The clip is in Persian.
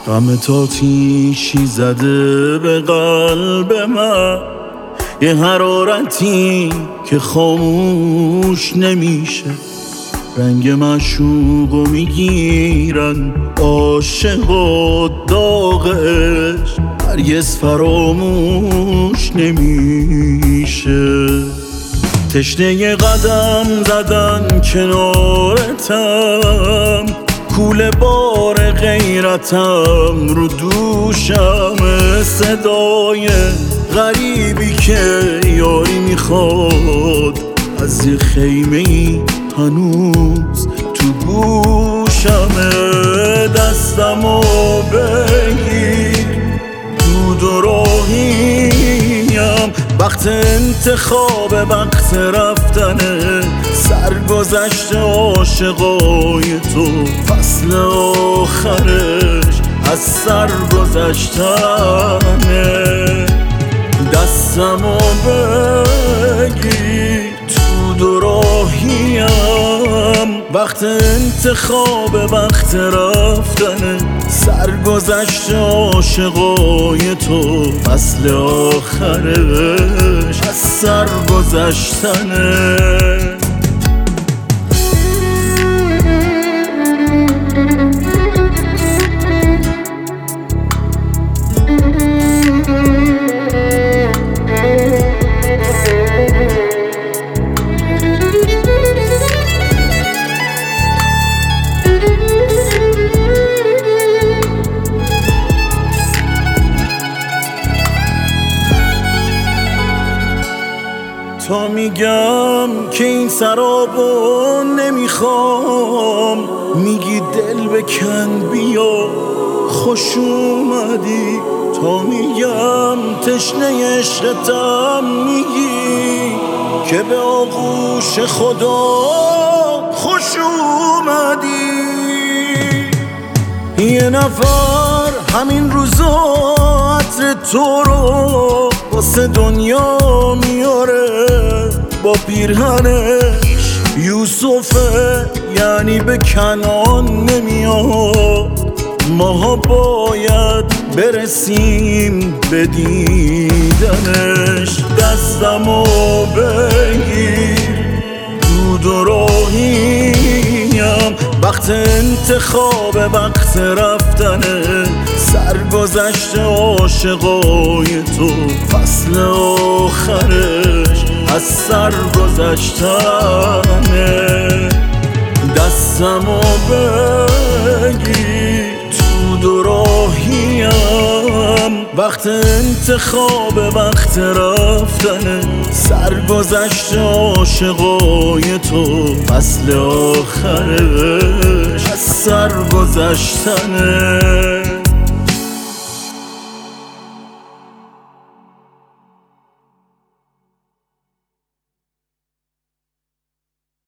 غم تاتیشی زده به قلب من، یه حرارتی که خاموش نمیشه. رنگ معشوقو میگیرن عاشق و داغ عشق، هرگز فراموش نمیشه. تشنه قدم زدن کنارتم، کوله بار غیرتم رو دوشم، صدای غریبی که یاری میخواد از یه خیمه ای هنوز تو گوشمه. دستمو بگیر، دود و راهیم، وقت انتخاب وقت رفتنه، سرگذشت عاشقای تو فصل آخرش از سر گذشتنه. دستمو بگیر، تو و راهیم، وقت انتخاب وقت رفتنه، سرگذشت عاشقای تو فصل آخرش از سر گذشتنه. تا میگم که این سرابو نمیخوام، میگی دل بکن بیا خوش اومدی. تا میگم تشنه عشقتم، میگی که به آغوش خدا خوش اومدی. یه نفر همین روزا عطر تو رو واسه دنیا میاره، با پیرهنش یوسفه یعنی به کنعان نمیاد. ماها باید برسیم به دیدنش. دستمو بگیر، دود و راهیم، وقت انتخاب وقت رفتنه، سرگذشت عاشقای تو فصل آخرش از سر گذشتنه. دستمو بگیر، تو و راهیم، وقت انتخاب وقت رفتنه، سرگذشت عاشقای تو فصل آخرش از سر گذشتنه.